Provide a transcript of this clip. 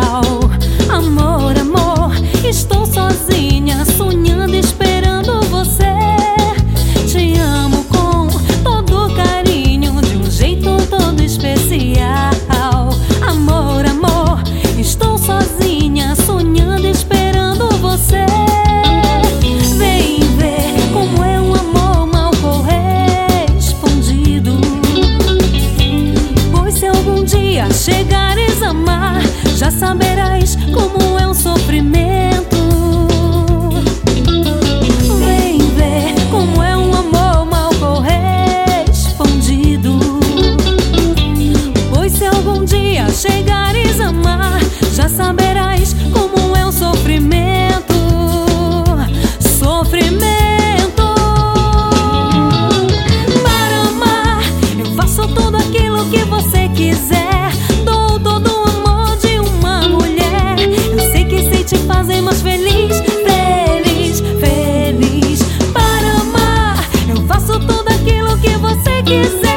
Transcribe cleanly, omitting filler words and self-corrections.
Amor, amor, estou sozinha, sonhando, esperando você. Te amo com todo carinho, de um jeito todo especial. Amor, amor, estou sozinha, sonhando, esperando você. Vem ver como é um amor mal correspondido, pois se algum dia chegares a amar, já saberás como é um sofrimento. Vem ver como é um amor mal correspondido, pois se algum dia chegares a amar, já saberás como é um sofrimento. Sofrimento. Para amar, eu faço tudo aquilo que você quiser. Dou todo o amor de uma mulher. Eu sei que sei te fazer mais feliz, feliz, feliz. Para amar, eu faço tudo aquilo que você quiser.